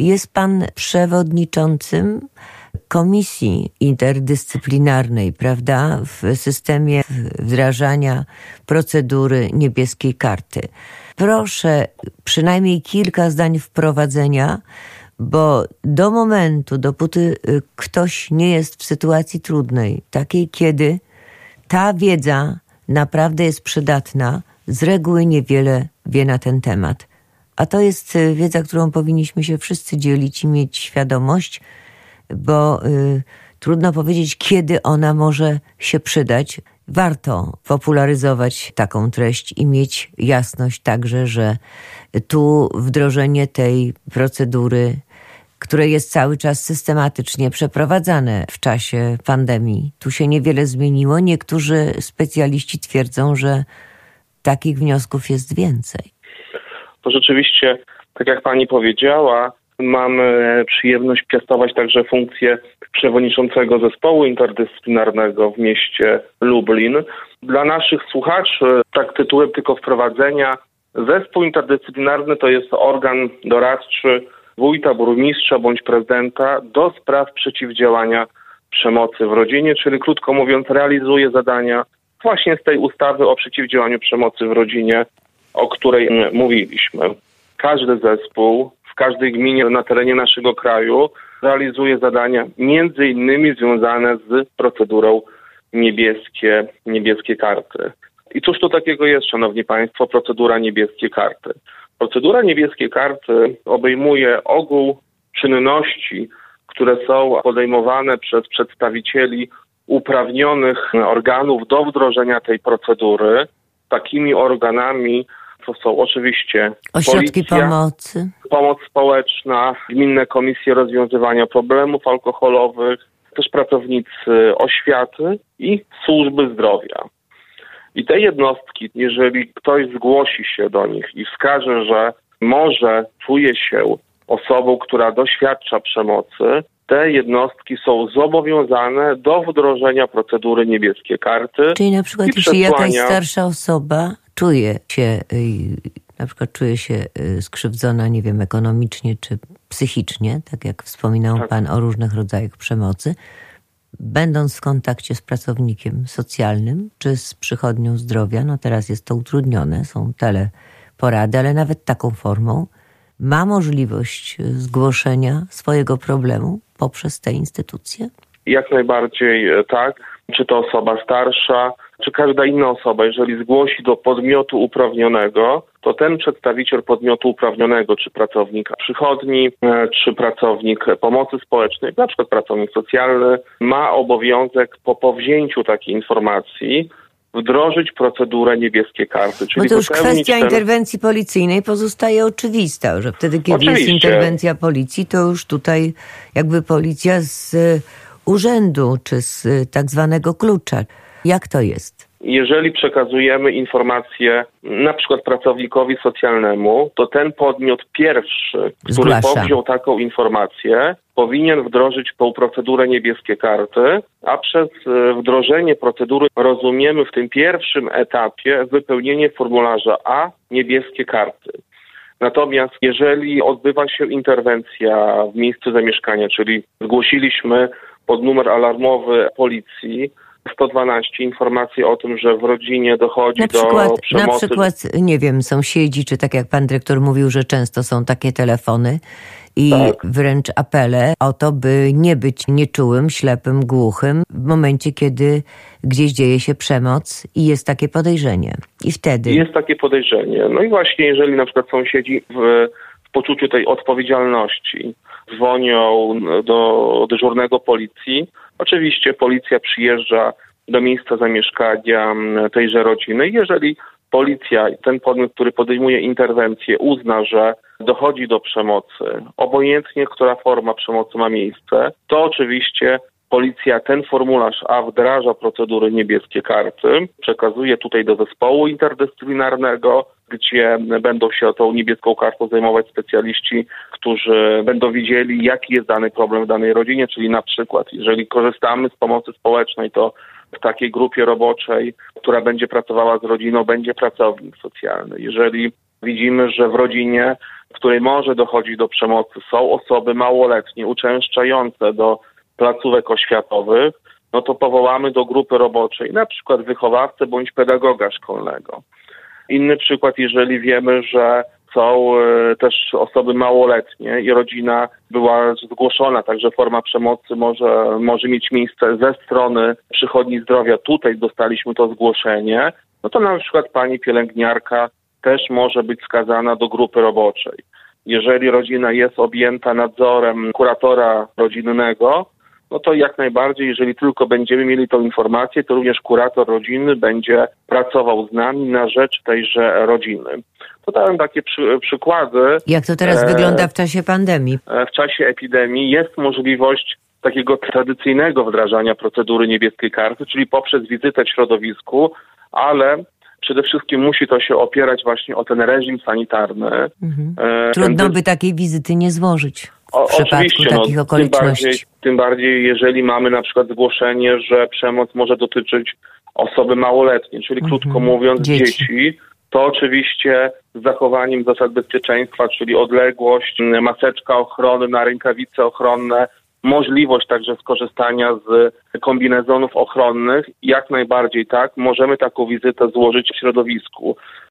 Jest pan przewodniczącym komisji interdyscyplinarnej, prawda, w systemie wdrażania procedury niebieskiej karty. Proszę przynajmniej kilka zdań wprowadzenia, bo do momentu, dopóty ktoś nie jest w sytuacji trudnej, takiej kiedy ta wiedza naprawdę jest przydatna, z reguły niewiele wie na ten temat. A to jest wiedza, którą powinniśmy się wszyscy dzielić i mieć świadomość, bo trudno powiedzieć, kiedy ona może się przydać. Warto popularyzować taką treść i mieć jasność także, że tu wdrożenie tej procedury, które jest cały czas systematycznie przeprowadzane w czasie pandemii, tu się niewiele zmieniło. Niektórzy specjaliści twierdzą, że takich wniosków jest więcej. To rzeczywiście, tak jak pani powiedziała, mamy przyjemność piastować także funkcję przewodniczącego zespołu interdyscyplinarnego w mieście Lublin. Dla naszych słuchaczy, tak tytułem tylko wprowadzenia, zespół interdyscyplinarny to jest organ doradczy wójta, burmistrza bądź prezydenta do spraw przeciwdziałania przemocy w rodzinie, czyli krótko mówiąc realizuje zadania właśnie z tej ustawy o przeciwdziałaniu przemocy w rodzinie, o której mówiliśmy. Każdy zespół w każdej gminie na terenie naszego kraju realizuje zadania między innymi związane z procedurą niebieskie karty. I cóż to takiego jest, szanowni państwo, procedura niebieskiej karty? Procedura niebieskiej karty obejmuje ogół czynności, które są podejmowane przez przedstawicieli uprawnionych organów do wdrożenia tej procedury. Takimi organami to są oczywiście ośrodki policja, pomocy, pomoc społeczna, gminne komisje rozwiązywania problemów alkoholowych, też pracownicy oświaty i służby zdrowia. I te jednostki, jeżeli ktoś zgłosi się do nich i wskaże, że może czuje się osobą, która doświadcza przemocy, te jednostki są zobowiązane do wdrożenia procedury niebieskie karty. Czyli na przykład jeśli jakaś starsza osoba czuje się skrzywdzona, nie wiem, ekonomicznie czy psychicznie, tak jak wspominał pan o różnych rodzajach przemocy, będąc w kontakcie z pracownikiem socjalnym czy z przychodnią zdrowia, no teraz jest to utrudnione, są teleporady, ale nawet taką formą, ma możliwość zgłoszenia swojego problemu poprzez te instytucje? Jak najbardziej tak. Czy to osoba starsza, czy każda inna osoba, jeżeli zgłosi do podmiotu uprawnionego, to ten przedstawiciel podmiotu uprawnionego, czy pracownik przychodni, czy pracownik pomocy społecznej, na przykład pracownik socjalny, ma obowiązek po powzięciu takiej informacji wdrożyć procedurę niebieskie karty. Czyli bo to już kwestia interwencji policyjnej pozostaje oczywista, że wtedy, kiedy jest interwencja policji, to już tutaj jakby policja z urzędu, czy z tak zwanego klucza. Jak to jest? Jeżeli przekazujemy informację na przykład pracownikowi socjalnemu, to ten podmiot pierwszy, który powziął taką informację, powinien wdrożyć tą procedurę niebieskie karty, a przez wdrożenie procedury rozumiemy w tym pierwszym etapie wypełnienie formularza A niebieskie karty. Natomiast jeżeli odbywa się interwencja w miejscu zamieszkania, czyli zgłosiliśmy pod numer alarmowy policji 112 informacje o tym, że w rodzinie dochodzi do przemocy. Na przykład, nie wiem, sąsiedzi, czy tak jak pan dyrektor mówił, że często są takie telefony i wręcz apele o to, by nie być nieczułym, ślepym, głuchym w momencie, kiedy gdzieś dzieje się przemoc i jest takie podejrzenie. I wtedy... Jest takie podejrzenie. No i właśnie jeżeli na przykład sąsiedzi w poczuciu tej odpowiedzialności dzwonią do dyżurnego policji, oczywiście policja przyjeżdża do miejsca zamieszkania tejże rodziny. Jeżeli policja, ten podmiot, który podejmuje interwencję, uzna, że dochodzi do przemocy, obojętnie która forma przemocy ma miejsce, to oczywiście policja ten formularz A wdraża procedury niebieskie karty, przekazuje tutaj do zespołu interdyscyplinarnego, gdzie będą się tą niebieską kartą zajmować specjaliści, którzy będą widzieli, jaki jest dany problem w danej rodzinie, czyli na przykład, jeżeli korzystamy z pomocy społecznej, to w takiej grupie roboczej, która będzie pracowała z rodziną, będzie pracownik socjalny. Jeżeli widzimy, że w rodzinie, w której może dochodzić do przemocy, są osoby małoletnie uczęszczające do placówek oświatowych, no to powołamy do grupy roboczej na przykład wychowawcę bądź pedagoga szkolnego. Inny przykład, jeżeli wiemy, że są też osoby małoletnie i rodzina była zgłoszona, także forma przemocy może mieć miejsce ze strony przychodni zdrowia. Tutaj dostaliśmy to zgłoszenie, no to na przykład pani pielęgniarka też może być skazana do grupy roboczej. Jeżeli rodzina jest objęta nadzorem kuratora rodzinnego, no to jak najbardziej, jeżeli tylko będziemy mieli tą informację, to również kurator rodzinny będzie pracował z nami na rzecz tejże rodziny. Podałem takie przykłady. Jak to teraz wygląda w czasie pandemii? W czasie epidemii jest możliwość takiego tradycyjnego wdrażania procedury niebieskiej karty, czyli poprzez wizytę w środowisku, ale przede wszystkim musi to się opierać właśnie o ten reżim sanitarny. Trudno by takiej wizyty nie złożyć w przypadku takich okoliczności. Tym bardziej, jeżeli mamy na przykład zgłoszenie, że przemoc może dotyczyć osoby małoletniej, czyli krótko mówiąc dzieci, to oczywiście z zachowaniem zasad bezpieczeństwa, czyli odległość, maseczka ochronna, rękawice ochronne, możliwość także skorzystania z kombinezonów ochronnych, jak najbardziej tak, możemy taką wizytę złożyć w środowisku.